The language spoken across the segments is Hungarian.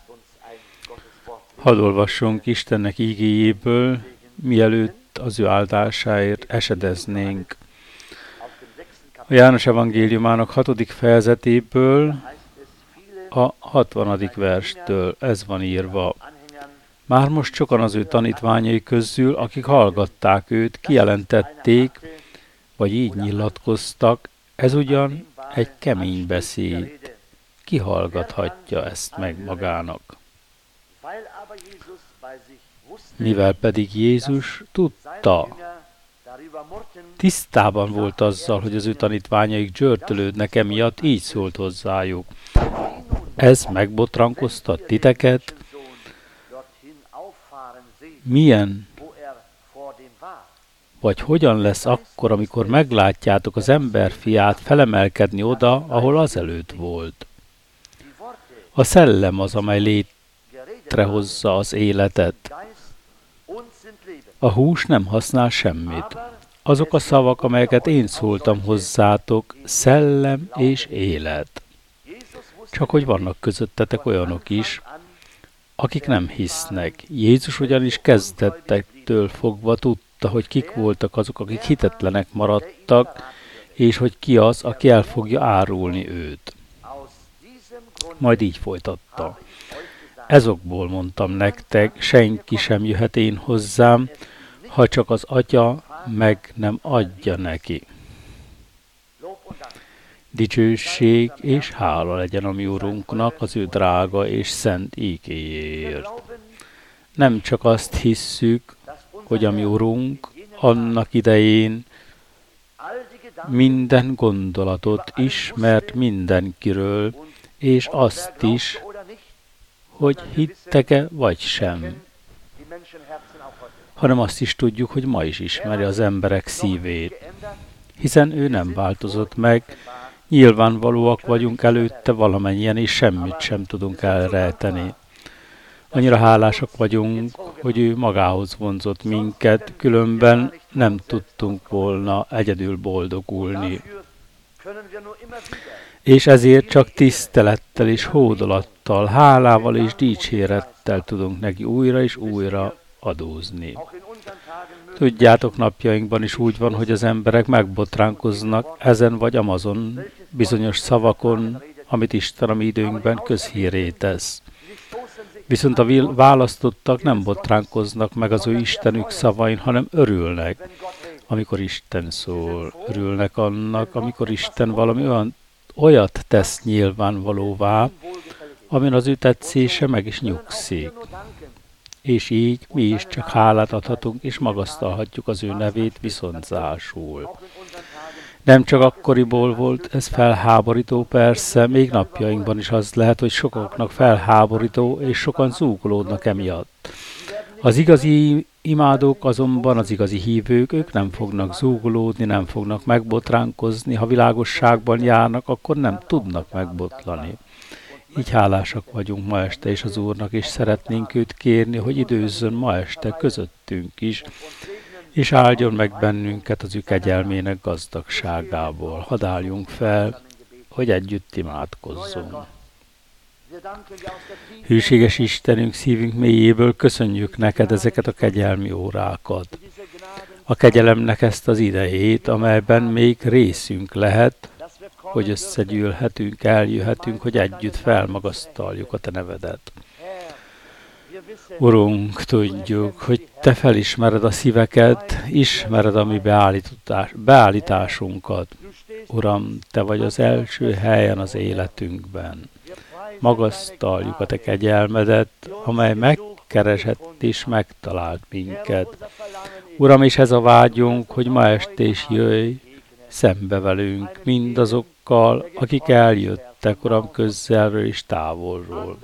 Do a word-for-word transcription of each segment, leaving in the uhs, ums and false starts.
Hadd olvassunk Istennek ígéjéből, mielőtt az ő áldásáért esedeznénk. A János evangéliumának hatodik fejezetéből, a hatvanadik verstől ez van írva. Már most sokan az ő tanítványai közül, akik hallgatták őt, kijelentették, vagy így nyilatkoztak, ez ugyan egy kemény beszéd. Ki hallgathatja ezt meg magának? Mivel pedig Jézus tudta, tisztában volt azzal, hogy az ő tanítványaik dzsörtölődnek emiatt, így szólt hozzájuk. Ez megbotrankoztat titeket? Milyen vagy hogyan lesz akkor, amikor meglátjátok az emberfiát felemelkedni oda, ahol azelőtt volt? A szellem az, amely létrehozza az életet. A hús nem használ semmit. Azok a szavak, amelyeket én szóltam hozzátok, szellem és élet. Csak hogy vannak közöttetek olyanok is, akik nem hisznek. Jézus ugyanis kezdettektől fogva tudta, hogy kik voltak azok, akik hitetlenek maradtak, és hogy ki az, aki el fogja árulni őt. Majd így folytatta. Ezokból mondtam nektek, senki sem jöhet én hozzám, ha csak az Atya meg nem adja neki. Dicsőség és hála legyen a mi Urunknak az ő drága és szent ígéjéért. Nem csak azt hisszük, hogy a mi Urunk annak idején minden gondolatot ismert mindenkiről, és azt is, hogy hittek-e vagy sem, hanem azt is tudjuk, hogy ma is ismeri az emberek szívét, hiszen ő nem változott meg, nyilvánvalóak vagyunk előtte valamennyien, és semmit sem tudunk elrejteni. Annyira hálásak vagyunk, hogy ő magához vonzott minket, különben nem tudtunk volna egyedül boldogulni. És ezért csak tisztelettel és hódolattal, hálával és dicsérettel tudunk neki újra és újra adózni. Tudjátok, napjainkban is úgy van, hogy az emberek megbotránkoznak ezen vagy amazon bizonyos szavakon, amit Isten a mi időnkben közhírré tesz. Viszont a választottak nem botránkoznak meg az ő Istenük szavain, hanem örülnek, amikor Isten szól. Örülnek annak, amikor Isten valami olyan, olyat tesz nyilvánvalóvá, amin az ő tetszése meg is nyugszik. És így mi is csak hálát adhatunk, és magasztalhatjuk az ő nevét viszonzásul. Nem csak akkoriból volt ez felháborító, persze, még napjainkban is az lehet, hogy sokaknak felháborító, és sokan zúgolódnak emiatt. Az igazi imádók azonban, az igazi hívők, ők nem fognak zúgolódni, nem fognak megbotránkozni, ha világosságban járnak, akkor nem tudnak megbotlani. Így hálásak vagyunk ma este is az Úrnak, és szeretnénk őt kérni, hogy időzzön ma este közöttünk is, és áldjon meg bennünket az ő kegyelmének gazdagságából. Hadd álljunk fel, hogy együtt imádkozzunk. Hűséges Istenünk, szívünk mélyéből köszönjük neked ezeket a kegyelmi órákat. A kegyelemnek ezt az idejét, amelyben még részünk lehet, hogy összegyűlhetünk, eljöhetünk, hogy együtt felmagasztaljuk a te nevedet. Urunk, tudjuk, hogy te felismered a szíveket, ismered a mi beállításunkat. Uram, te vagy az első helyen az életünkben. Magasztaljuk a te kegyelmedet, amely megkeresett és megtalált minket. Uram, és ez a vágyunk, hogy ma este is jöjj szembe velünk, mindazokkal, akik eljöttek, Uram, közelről és távolról.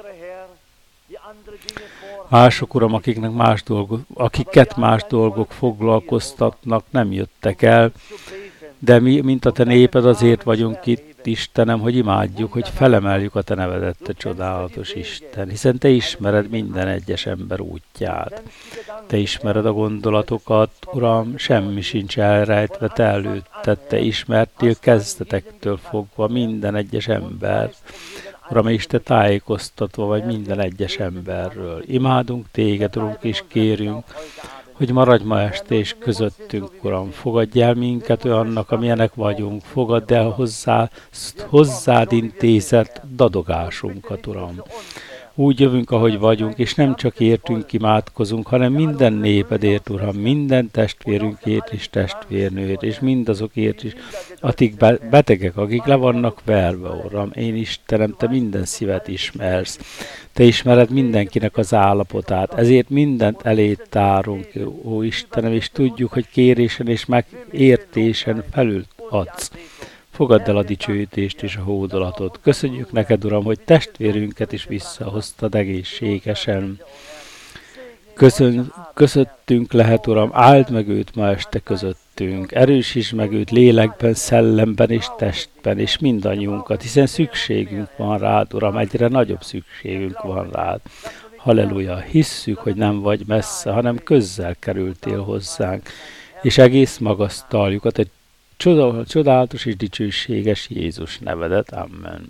Mások, Uram, akiknek más dolgok, akiket más dolgok foglalkoztatnak, nem jöttek el, de mi, mint a te néped, azért vagyunk itt, Istenem, hogy imádjuk, hogy felemeljük a te nevedet, te csodálatos Isten, hiszen te ismered minden egyes ember útját. Te ismered a gondolatokat, Uram, semmi sincs elrejtve te előtted, te ismertél kezdetektől fogva minden egyes embert, Uram, és Te tájékoztatva vagy minden egyes emberről. Imádunk Téged, Urunk, és kérünk, hogy maradj ma este és közöttünk, Uram. Fogadj el minket olyannak, amilyenek vagyunk. Fogadd el hozzá, hozzád intézett dadogásunkat, Uram. Úgy jövünk, ahogy vagyunk, és nem csak értünk imádkozunk, hanem minden népedért, Uram, minden testvérünkért és testvérnőért, és mindazokért is, akik betegek, akik le vannak verve, Uram. Én Istenem, Te minden szívet ismersz. Te ismered mindenkinek az állapotát, ezért mindent elét tárunk, ó Istenem, és tudjuk, hogy kérésen és megértésen felül adsz. Fogadd el a dicsőítést és a hódolatot. Köszönjük neked, Uram, hogy testvérünket is visszahoztad egészségesen. Köszön, közöttünk lehet, Uram, áld meg őt ma este közöttünk. Erősítsd meg őt lélekben, szellemben és testben, és mindannyiunkat, hiszen szükségünk van rád, Uram, egyre nagyobb szükségünk van rád. Halleluja, hisszük, hogy nem vagy messze, hanem közel kerültél hozzánk, és egész magasztaljuk a te csodálatos és dicsőséges Jézus nevedet. Amen.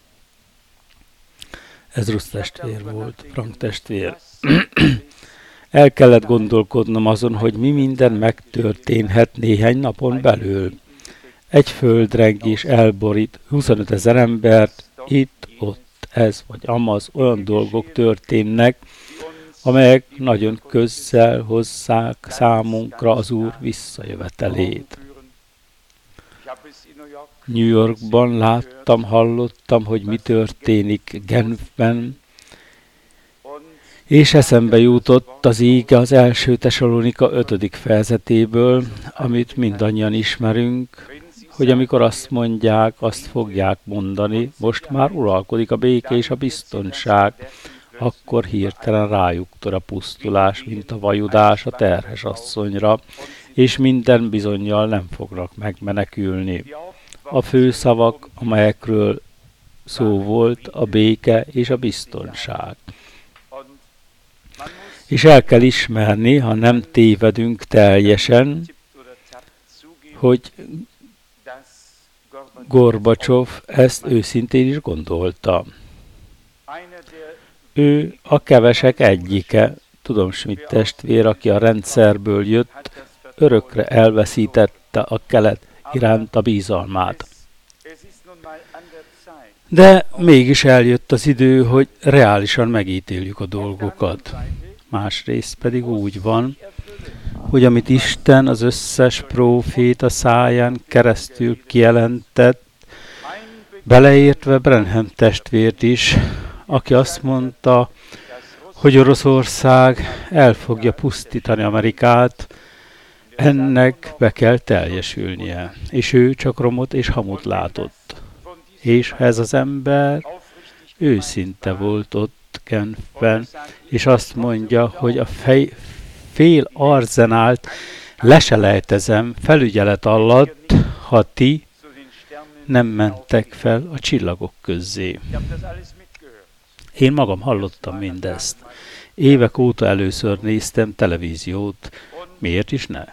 Ez Rusz testvér volt, Frank testvér. El kellett gondolkodnom azon, hogy mi minden megtörténhet néhány napon belül. Egy földrengés elborít huszonöt ezer embert, itt, ott, ez vagy amaz, olyan dolgok történnek, amelyek nagyon közel hozzák számunkra az Úr visszajövetelét. New Yorkban láttam, hallottam, hogy mi történik Genfben, és eszembe jutott az íge az első Tesalonika ötödik fejezetéből, amit mindannyian ismerünk, hogy amikor azt mondják, azt fogják mondani, most már uralkodik a béke és a biztonság, akkor hirtelen rájuk tör a pusztulás, mint a vajudás a terhes asszonyra, és minden bizonnyal nem fognak megmenekülni. A főszavak, amelyekről szó volt, a béke és a biztonság. És el kell ismerni, ha nem tévedünk teljesen, hogy Gorbacsov ezt őszintén is gondolta. Ő a kevesek egyike, tudom, Schmidt testvér, aki a rendszerből jött, örökre elveszítette a kelet iránt a bizalmát. De mégis eljött az idő, hogy reálisan megítéljük a dolgokat. Másrészt pedig úgy van, hogy amit Isten az összes próféta száján keresztül kijelentett, beleértve Branham testvért is, aki azt mondta, hogy Oroszország el fogja pusztítani Amerikát, ennek be kell teljesülnie. És ő csak romot és hamut látott. És ez az ember őszinte volt ott Genfben, és azt mondja, hogy a fej, fél arzenált leselejtezem felügyelet alatt, ha ti nem mentek fel a csillagok közzé. Én magam hallottam mindezt. Évek óta először néztem televíziót. Miért is ne?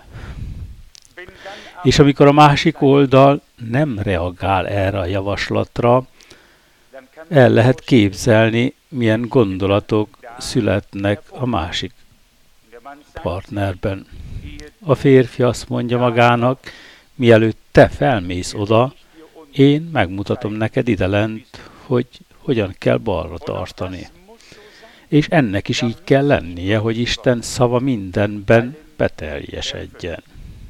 És amikor a másik oldal nem reagál erre a javaslatra, el lehet képzelni, milyen gondolatok születnek a másik partnerben. A férfi azt mondja magának, mielőtt te felmész oda, én megmutatom neked idelent, hogy hogyan kell balra tartani. És ennek is így kell lennie, hogy Isten szava mindenben beteljesedjen.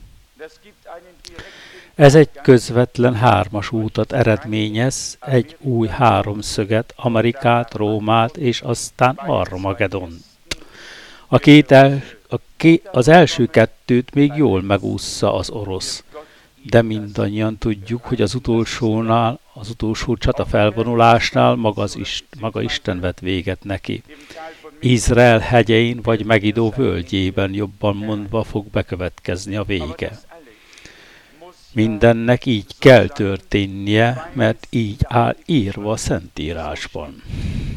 Ez egy közvetlen hármas útat eredményez, egy új háromszöget, Amerikát, Rómát és aztán Armagedont. A két el, a ké, az első kettőt még jól megúszza az orosz, de mindannyian tudjuk, hogy az utolsónál, az utolsó csatafelvonulásnál maga, az ist, maga Isten vet véget neki. Izrael hegyein vagy Megidó völgyében jobban mondva fog bekövetkezni a vége. Mindennek így kell történnie, mert így áll írva a Szentírásban.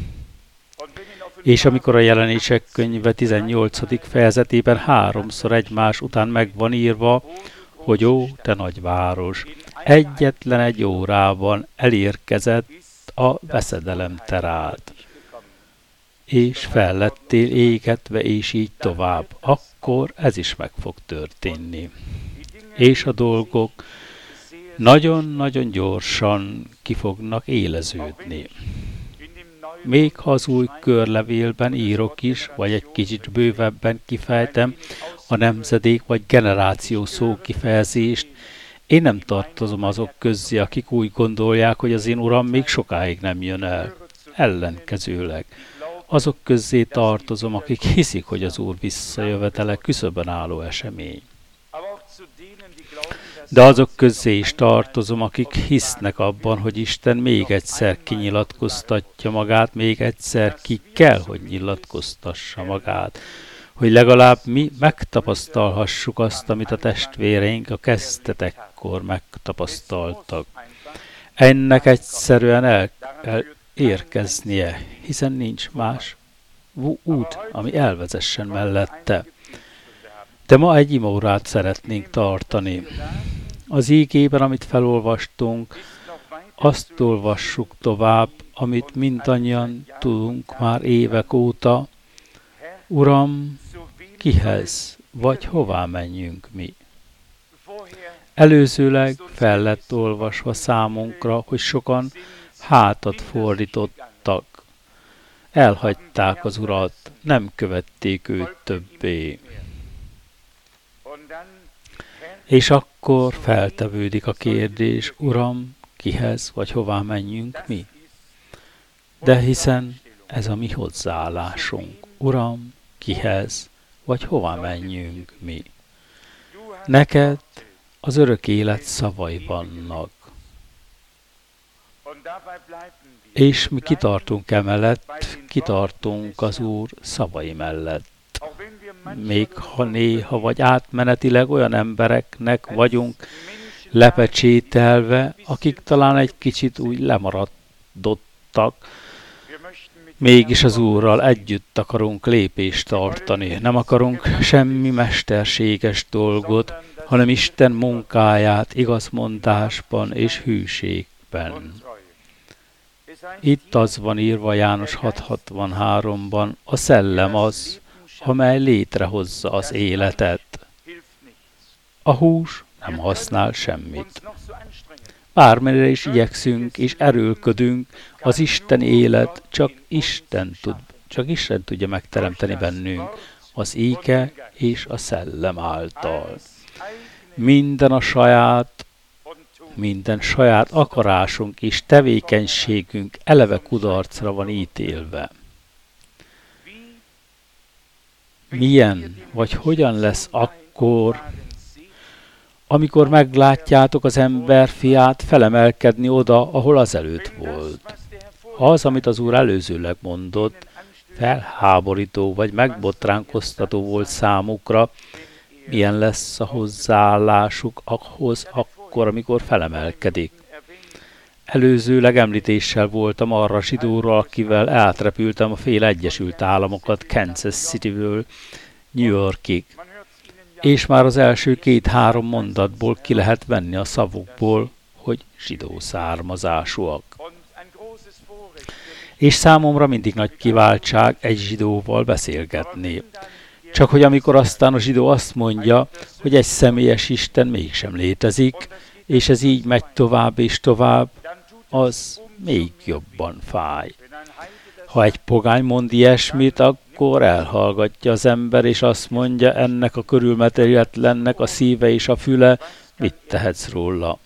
És amikor a Jelenések könyve tizennyolcadik fejezetében háromszor egymás után meg van írva, hogy ó, te nagyváros, egyetlen egy órában elérkezett a veszedelem terált, és fel lettél égetve, és így tovább, akkor ez is meg fog történni. És a dolgok nagyon-nagyon gyorsan ki fognak éleződni. Még ha az új körlevélben írok is, vagy egy kicsit bővebben kifejtem a nemzedék vagy generáció szókifejezést, én nem tartozom azok közé, akik úgy gondolják, hogy az én uram még sokáig nem jön el. Ellenkezőleg. Azok közé tartozom, akik hiszik, hogy az Úr visszajövetele küszöbön álló esemény. De azok közé is tartozom, akik hisznek abban, hogy Isten még egyszer kinyilatkoztatja magát, még egyszer ki kell, hogy nyilatkoztassa magát, hogy legalább mi megtapasztalhassuk azt, amit a testvéreink a kezdetekkor megtapasztaltak. Ennek egyszerűen el, el érkeznie, hiszen nincs más út, ami elvezessen mellette. De ma egy imaórát szeretnénk tartani. Az ígében, amit felolvastunk, azt olvassuk tovább, amit mindannyian tudunk már évek óta. Uram, kihez, vagy hová menjünk mi? Előzőleg fel lett olvasva számunkra, hogy sokan hátat fordítottak. Elhagyták az Urat, nem követték őt többé. És akkor feltevődik a kérdés, Uram, kihez vagy hová menjünk mi? De hiszen ez a mi hozzáállásunk. Uram, kihez vagy hová menjünk mi? Neked az örök élet szavai vannak. És mi kitartunk emellett, kitartunk az Úr szavai mellett. Még ha néha vagy átmenetileg olyan embereknek vagyunk lepecsételve, akik talán egy kicsit úgy lemaradottak, mégis az Úrral együtt akarunk lépést tartani. Nem akarunk semmi mesterséges dolgot, hanem Isten munkáját igazmondásban és hűségben. Itt az van írva János hat hatvanháromban, a szellem az, amely létrehozza az életet. A hús nem használ semmit. Bármennyire is igyekszünk és erőlködünk, az Isten élet csak Isten tud, csak Isten tudja megteremteni bennünk, az éke és a szellem által. Minden a saját, minden saját akarásunk és tevékenységünk eleve kudarcra van ítélve. Milyen vagy hogyan lesz akkor, amikor meglátjátok az ember fiát felemelkedni oda, ahol azelőtt volt? Az, amit az Úr előzőleg mondott, felháborító vagy megbotránkoztató volt számukra, milyen lesz a hozzáállásuk ahhoz akkor, amikor felemelkedik. Előzőleg említéssel voltam arra zsidóról, akivel átrepültem a fél Egyesült Államokat Kansas Cityből New Yorkig. És már az első két-három mondatból ki lehet venni a szavukból, hogy zsidó származásúak. És számomra mindig nagy kiváltság egy zsidóval beszélgetni. Csak hogy amikor aztán a zsidó azt mondja, hogy egy személyes Isten mégsem létezik, és ez így megy tovább és tovább, az még jobban fáj. Ha egy pogány mond ilyesmit, akkor elhallgatja az ember, és azt mondja, ennek a körülmetéletlennek a szíve és a füle, mit tehetsz róla?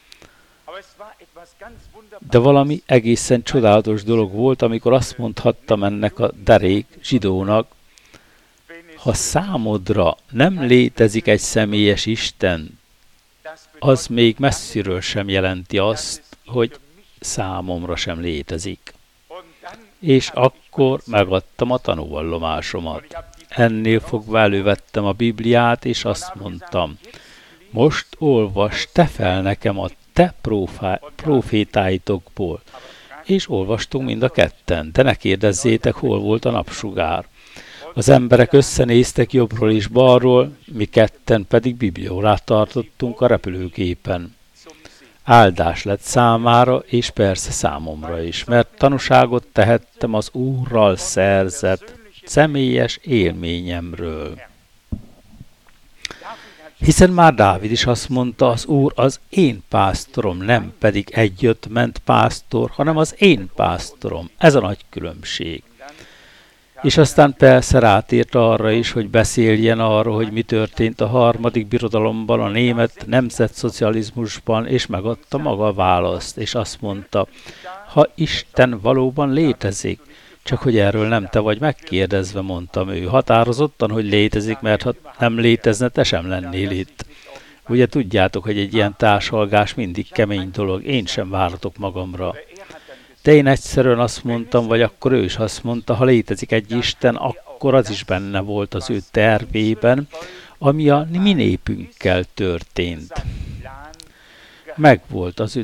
De valami egészen csodálatos dolog volt, amikor azt mondhattam ennek a derék zsidónak, ha számodra nem létezik egy személyes Isten, az még messziről sem jelenti azt, hogy számomra sem létezik. És akkor megadtam a tanúvallomásomat. Ennél fogva elővettem a Bibliát, és azt mondtam, most olvasd te fel nekem a te profétáitokból. És olvastunk mind a ketten, de ne kérdezzétek, hol volt a napsugár. Az emberek összenéztek jobbról és balról, mi ketten pedig bibliórát tartottunk a repülőgépen. áldás lett számára, és persze számomra is, mert tanúságot tehettem az Úrral szerzett személyes élményemről. Hiszen már Dávid is azt mondta, az Úr az én pásztorom, nem pedig egy jött-ment pásztor, hanem az én pásztorom. Ez a nagy különbség. És aztán persze rátért arra is, hogy beszéljen arról, hogy mi történt a harmadik birodalomban, a német nemzetszocializmusban, és megadta maga a választ, és azt mondta, ha Isten valóban létezik, csak hogy erről nem te vagy megkérdezve, mondtam ő. Határozottan, hogy létezik, mert ha nem létezne, te sem lennél itt. Ugye tudjátok, hogy egy ilyen társalgás mindig kemény dolog, én sem várhatok magamra. De én egyszerűen azt mondtam, vagy akkor ő is azt mondta, ha létezik egy Isten, akkor az is benne volt az ő tervében, ami a mi népünkkel történt. Megvolt az ő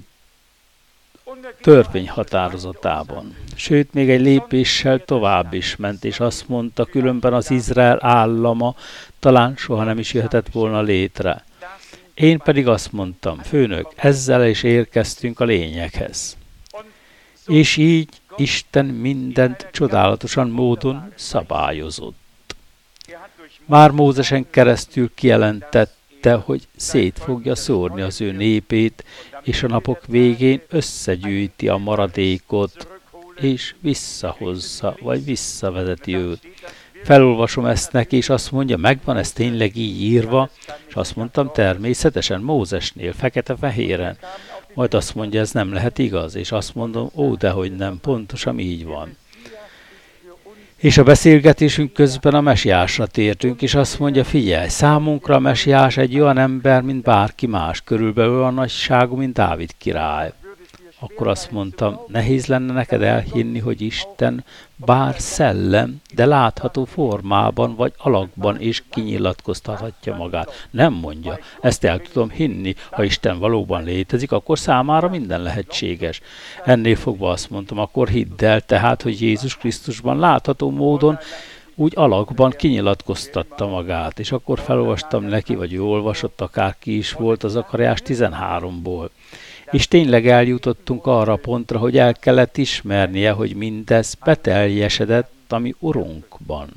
törvényhatározatában. Sőt, még egy lépéssel tovább is ment, és azt mondta, különben az Izrael állama talán soha nem is jöhetett volna létre. Én pedig azt mondtam, főnök, ezzel is érkeztünk a lényeghez. És így Isten mindent csodálatosan módon szabályozott. Már Mózesen keresztül kijelentette, hogy szét fogja szórni az ő népét, és a napok végén összegyűjti a maradékot, és visszahozza, vagy visszavezeti őt. Felolvasom ezt neki, és azt mondja, megvan ez tényleg így írva, és azt mondtam, természetesen Mózesnél, fekete-fehéren. Majd azt mondja, ez nem lehet igaz, és azt mondom, ó, dehogy nem, pontosan így van. És a beszélgetésünk közben a mesiásra tértünk, és azt mondja, figyelj, számunkra a mesiás egy olyan ember, mint bárki más, körülbelül olyan nagyságú, mint Dávid király. Akkor azt mondtam, nehéz lenne neked elhinni, hogy Isten bár szellem, de látható formában vagy alakban is kinyilatkoztathatja magát. Nem mondja, ezt el tudom hinni, ha Isten valóban létezik, akkor számára minden lehetséges. Ennél fogva azt mondtam, akkor hidd el tehát, hogy Jézus Krisztusban látható módon úgy alakban kinyilatkoztatta magát, és akkor felolvastam neki, vagy ő olvasott, akárki is volt az Zakariás tizenháromból. És tényleg eljutottunk arra a pontra, hogy el kellett ismernie, hogy mindez beteljesedett a mi Urunkban.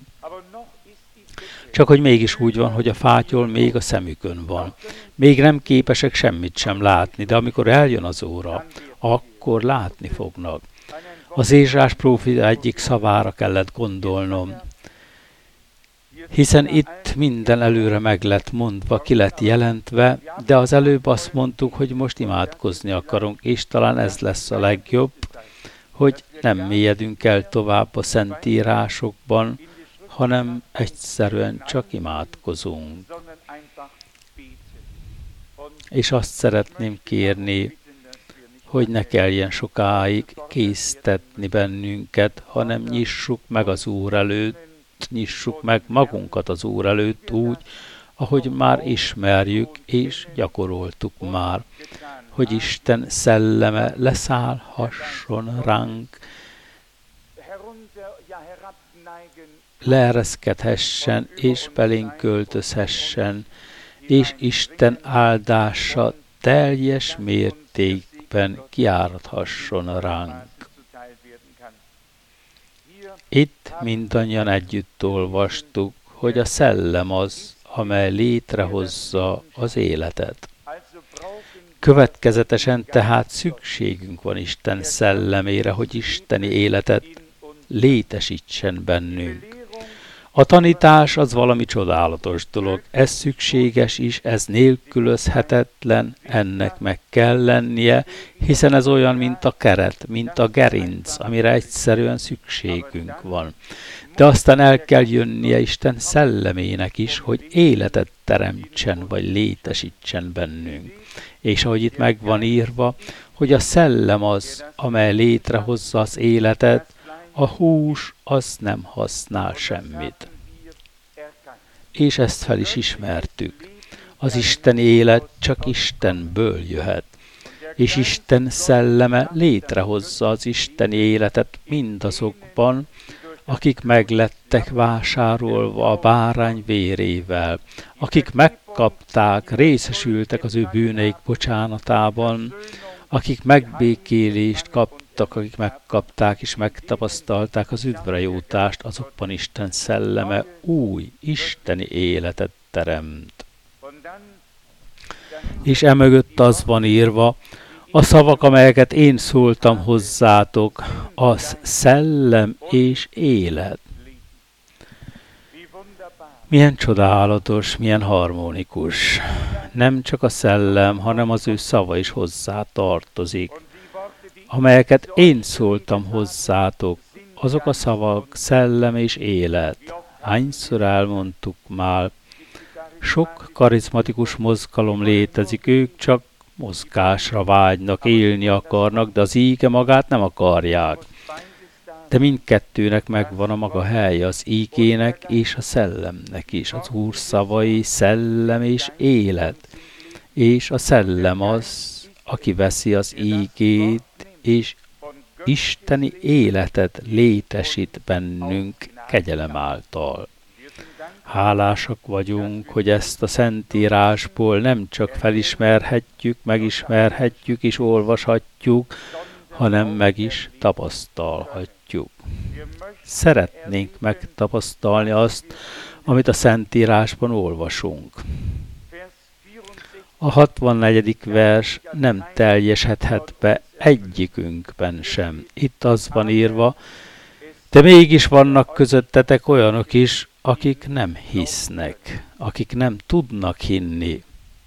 Csak hogy mégis úgy van, hogy a fátyol még a szemükön van. Még nem képesek semmit sem látni, de amikor eljön az óra, akkor látni fognak. Az Ézsás próféta egyik szavára kellett gondolnom, hiszen itt minden előre meg lett mondva, ki lett jelentve, de az előbb azt mondtuk, hogy most imádkozni akarunk, és talán ez lesz a legjobb, hogy nem mélyedünk el tovább a szentírásokban, hanem egyszerűen csak imádkozunk. És azt szeretném kérni, hogy ne kelljen sokáig késztetni bennünket, hanem nyissuk meg az Úr előtt, nyissuk meg magunkat az Úr előtt úgy, ahogy már ismerjük és gyakoroltuk már, hogy Isten szelleme leszállhasson ránk, leereszkedhessen és belénk költözhessen, és Isten áldása teljes mértékben kiáradhasson ránk. Itt mindannyian együtt olvastuk, hogy a szellem az, amely létrehozza az életet. Következetesen tehát szükségünk van Isten szellemére, hogy isteni életet létesítsen bennünk. A tanítás az valami csodálatos dolog, ez szükséges is, ez nélkülözhetetlen, ennek meg kell lennie, hiszen ez olyan, mint a keret, mint a gerinc, amire egyszerűen szükségünk van. De aztán el kell jönnie Isten szellemének is, hogy életet teremtsen, vagy létesítsen bennünk. És ahogy itt meg van írva, hogy a szellem az, amely létrehozza az életet, a hús az nem használ semmit. És ezt fel is ismertük. Az isteni élet csak Istenből jöhet. És Isten szelleme létrehozza az isteni életet mindazokban, akik meglettek vásárolva a bárány vérével, akik megkapták kapták, részesültek az ő bűneik bocsánatában, akik megbékélést kaptak, akik megkapták és megtapasztalták az üdvre jutást, azokban Isten szelleme új, isteni életet teremt. És emögött az van írva, a szavak, amelyeket én szóltam hozzátok, az szellem és élet. Milyen csodálatos, milyen harmonikus. Nem csak a szellem, hanem az ő szava is hozzá tartozik. Amelyeket én szóltam hozzátok, azok a szavak szellem és élet. Hányszor elmondtuk már, sok karizmatikus mozgalom létezik, ők csak mozgásra vágynak, élni akarnak, de az íge magát nem akarják. De mindkettőnek megvan a maga helye, az ígének és a szellemnek is. Az Úr szavai szellem és élet. És a szellem az, aki veszi az ígét, és isteni életet létesít bennünk kegyelem által. Hálásak vagyunk, hogy ezt a Szentírásból nem csak felismerhetjük, megismerhetjük és olvashatjuk, hanem meg is tapasztalhatjuk. Szeretnénk megtapasztalni azt, amit a Szentírásban olvasunk. A hatvannegyedik vers nem teljesedhet be egyikünkben sem. Itt az van írva, de mégis vannak közöttetek olyanok is, akik nem hisznek, akik nem tudnak hinni.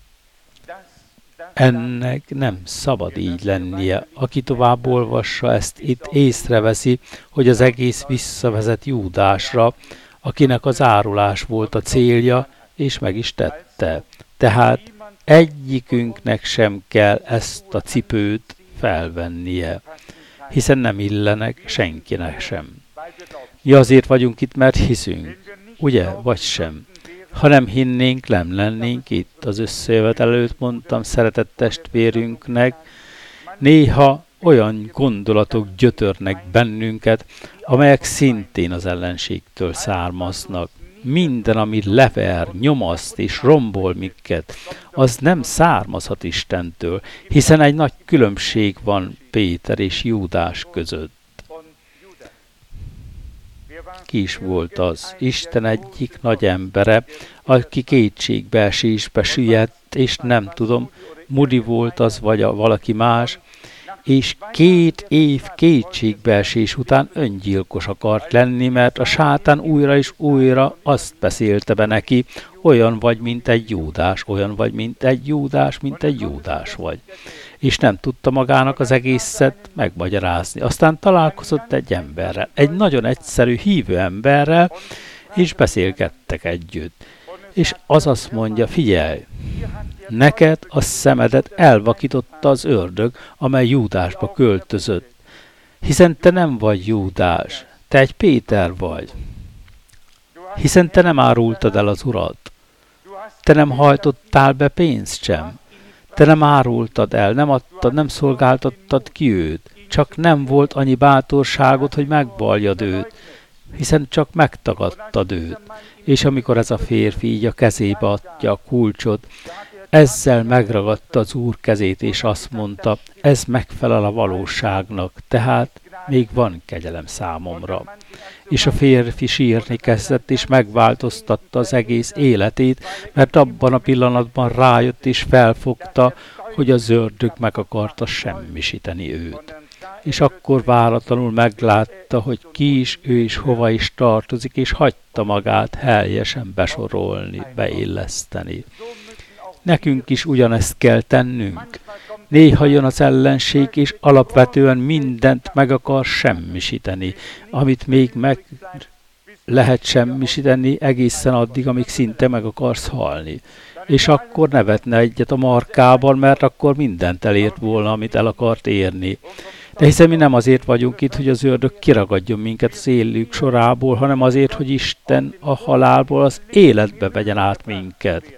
Ennek nem szabad így lennie. Aki tovább olvassa ezt, itt észreveszi, hogy az egész visszavezet Júdásra, akinek az árulás volt a célja, és meg is tette. Tehát egyikünknek sem kell ezt a cipőt felvennie, hiszen nem illenek senkinek sem. Mi azért vagyunk itt, mert hiszünk, ugye, vagy sem? Ha nem hinnénk, nem lennénk itt. Az összejövetel előtt mondtam szeretett testvérünknek, néha olyan gondolatok gyötörnek bennünket, amelyek szintén az ellenségtől származnak. Minden, ami lever, nyomaszt és rombol minket, az nem származhat Istentől, hiszen egy nagy különbség van Péter és Júdás között. Ki is volt az? Isten egyik nagy embere, aki kétségbeesésbe süllyedt, és nem tudom, Moody volt az, vagy a valaki más, és két év kétségbeesés után öngyilkos akart lenni, mert a sátán újra és újra azt beszélte be neki, olyan vagy, mint egy Júdás, olyan vagy, mint egy Júdás, mint egy Júdás vagy. És nem tudta magának az egészet megmagyarázni. Aztán találkozott egy emberrel, egy nagyon egyszerű hívő emberrel, és beszélgettek együtt. És az azt mondja, figyelj, neked a szemedet elvakította az ördög, amely Júdásba költözött. Hiszen te nem vagy Júdás, te egy Péter vagy. Hiszen te nem árultad el az Urat. Te nem hajtottál be pénzt sem. Te nem árultad el, nem adtad, nem szolgáltattad ki őt. Csak nem volt annyi bátorságod, hogy megvaljad őt, hiszen csak megtagadtad őt. És amikor ez a férfi így a kezébe adja a kulcsot, ezzel megragadta az Úr kezét, és azt mondta, ez megfelel a valóságnak, tehát még van kegyelem számomra. És a férfi sírni kezdett, és megváltoztatta az egész életét, mert abban a pillanatban rájött és felfogta, hogy az ördög meg akarta semmisíteni őt. És akkor váratlanul meglátta, hogy ki is, ő is hova is tartozik, és hagyta magát helyesen besorolni, beilleszteni. Nekünk is ugyanezt kell tennünk. Néha jön az ellenség, és alapvetően mindent meg akar semmisíteni, amit még meg lehet semmisíteni egészen addig, amíg szinte meg akarsz halni. És akkor nevetne egyet a markában, mert akkor mindent elért volna, amit el akart érni. De hiszen mi nem azért vagyunk itt, hogy az ördög kiragadjon minket az élők sorából, hanem azért, hogy Isten a halálból az életbe vegyen át minket.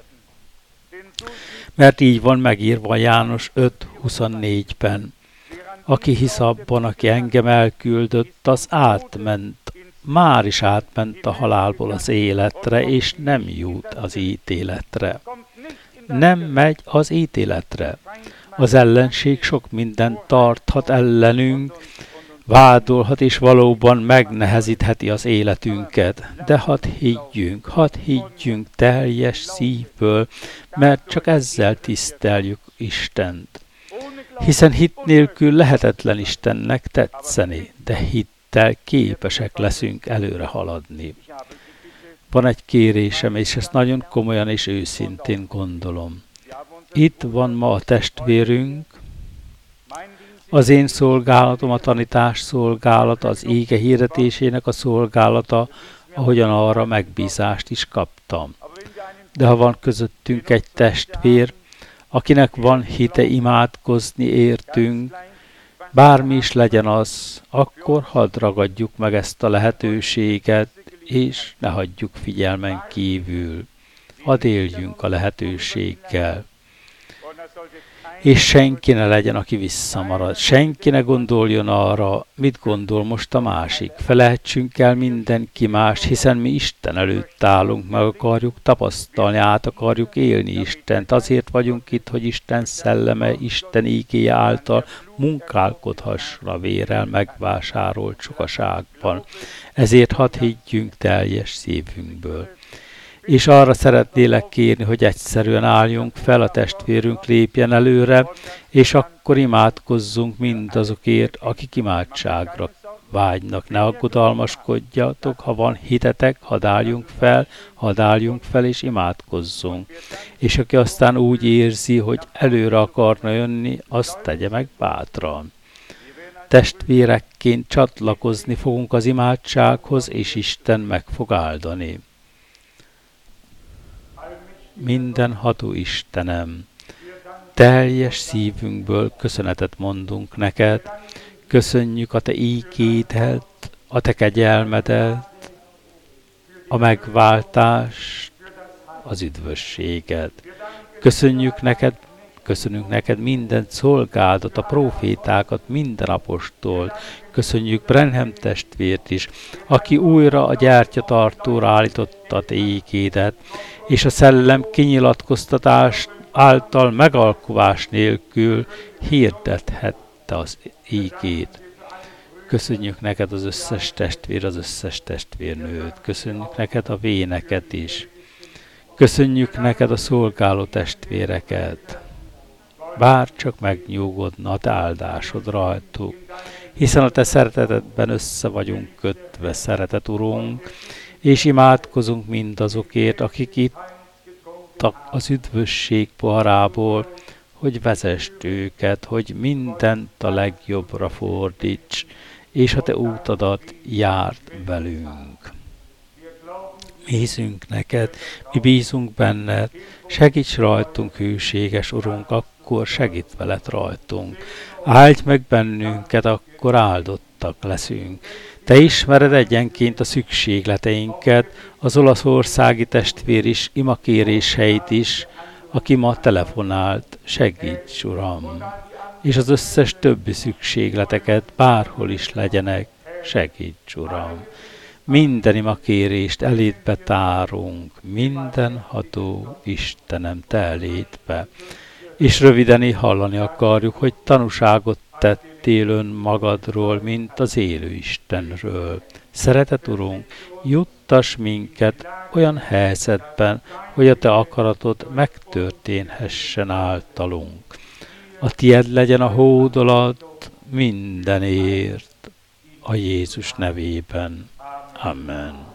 Mert így van megírva János öt huszonnégyben. Aki hisz abban, aki engem elküldött, az átment, már is átment a halálból az életre, és nem jut az ítéletre. nem megy az ítéletre. Az ellenség sok mindent tarthat ellenünk, vádolhat és valóban megnehezítheti az életünket. De hadd higgyünk, hadd higgyünk teljes szívből, mert csak ezzel tiszteljük Istent. Hiszen hit nélkül lehetetlen Istennek tetszeni, de hittel képesek leszünk előre haladni. Van egy kérésem, és ezt nagyon komolyan és őszintén gondolom. Itt van ma a testvérünk, az én szolgálatom, a tanítás szolgálata, az ége hirdetésének a szolgálata, ahogyan arra megbízást is kaptam. De ha van közöttünk egy testvér, akinek van hite imádkozni értünk, bármi is legyen az, akkor hadd ragadjuk meg ezt a lehetőséget, és ne hagyjuk figyelmen kívül. Hadd éljünk a lehetőséggel. És senki ne legyen, aki visszamarad. Senki ne gondoljon arra, mit gondol most a másik. Felejtsünk el mindenki más, hiszen mi Isten előtt állunk, meg akarjuk tapasztalni, át akarjuk élni Istent. Azért vagyunk itt, hogy Isten szelleme, Isten ígéje által munkálkodhasson a vérrel megvásárolt sokaságban. Ezért hadd higgyünk teljes szívünkből. És arra szeretnélek kérni, hogy egyszerűen álljunk fel, a testvérünk lépjen előre, és akkor imádkozzunk mindazokért, akik imádságra vágynak. Ne aggodalmaskodjatok, ha van hitetek, hadd álljunk fel, hadd álljunk fel, és imádkozzunk. És aki aztán úgy érzi, hogy előre akarna jönni, azt tegye meg bátran. Testvérekként csatlakozni fogunk az imádsághoz, és Isten meg fog áldani. Mindenható Istenem, teljes szívünkből köszönetet mondunk neked, köszönjük a te ígédet, a te kegyelmedet, a megváltást, az üdvösséget. Köszönjük neked, köszönünk neked minden szolgádat, a prófétákat, minden apostolt. Köszönjük Branham testvért is, aki újra a gyertyatartóra állította a te ígédet, és a szellem kinyilatkoztatás által megalkuvás nélkül hirdethette az ígét. Köszönjük neked az összes testvér, az összes testvérnőt. Köszönjük neked a véneket is. Köszönjük neked a szolgáló testvéreket. Bár csak megnyugodna a te áldásod rajtuk, hiszen a te szeretetedben össze vagyunk kötve, szeretet Urunk, és imádkozunk mindazokért, akik itt az üdvösség poharából, hogy vezesd őket, hogy mindent a legjobbra fordíts, és a te útadat járd velünk. Mi hiszünk neked, mi bízunk benned, segíts rajtunk, hűséges Urunk, akkor segít veled rajtunk. Áldj meg bennünket, akkor áldottak leszünk. Te ismered egyenként a szükségleteinket, az olaszországi testvér is, imakéréseit is, aki ma telefonált, segíts, Uram! És az összes többi szükségleteket, bárhol is legyenek, segíts, Uram! Minden imakérést elétbe tárunk, mindenható Istenem, te elétbe. És röviden hallani akarjuk, hogy tanúságot tettél önmagadról, mint az élő Istenről. Szeretet Urunk, juttass minket olyan helyzetben, hogy a te akaratod megtörténhessen általunk. A tied legyen a hódolat mindenért, a Jézus nevében. Amen.